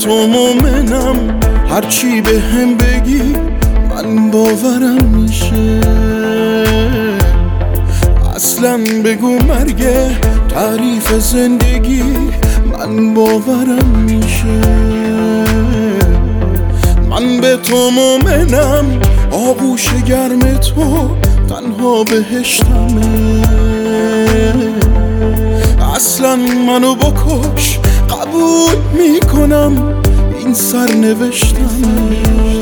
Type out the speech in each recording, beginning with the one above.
تو مومنم، هرچی به هم بگی من باورم میشه. اصلا بگو مرگه تعریف زندگی من باورم میشه. من به تو مومنم، آغوش گرم تو تنها بهشتمه. اصلا منو بکش قبول میکنم، این سرنوشتمه.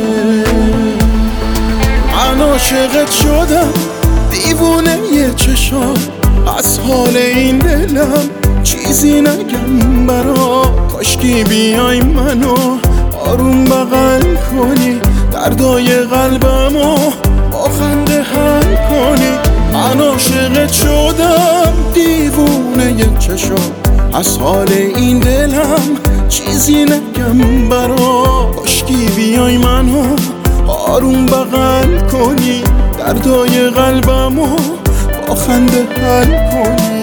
من عاشقت شدم، دیوونه یه چشام، از حال این دلم چیزی نگم برا. کاشکی بیای منو آروم بغل کنی، دردای قلبمو با خنده حل کنی. من عاشقت شدم، دیوونه یه چشام، از حال این دلم چیزی نگم برا. کاشکی بیای منو آروم بغل کنی، دردای قلبمو با خنده حل کنی.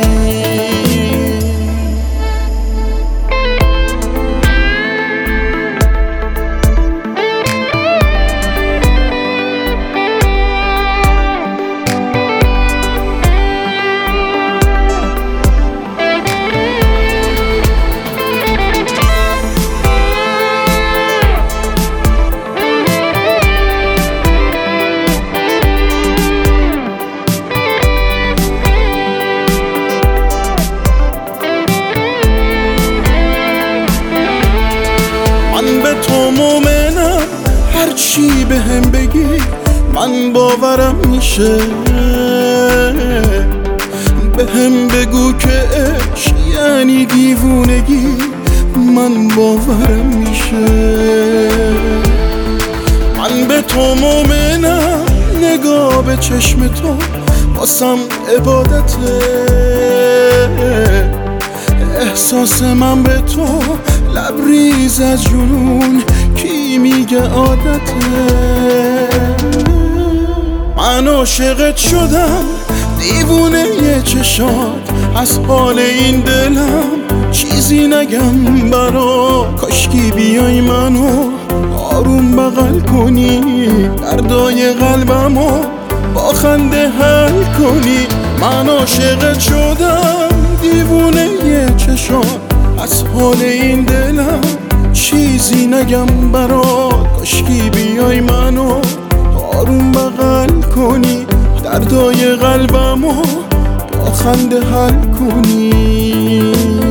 تو مومنم، هرچی به هم بگی من باورم میشه. به هم بگو که عشق یعنی دیوونگی، من باورم میشه. من به تو مومنم، نگاه به چشم تو واسم عبادته. احساس من به تو لبریز از جنون، کی میگه عادته. من عاشقت شدم، دیوونه یه چشات، از حال این دلم چیزی نگم برا. کاشکی بیای منو آروم بغل کنی، دردای قلبمو با خنده حل کنی. من عاشقت شدم، دیوونه یه چشات، از حال این دلم چیزی نگم برات. کاشکی بیای منو آروم بغل کنی، دردای قلبمو با خنده حل کنی.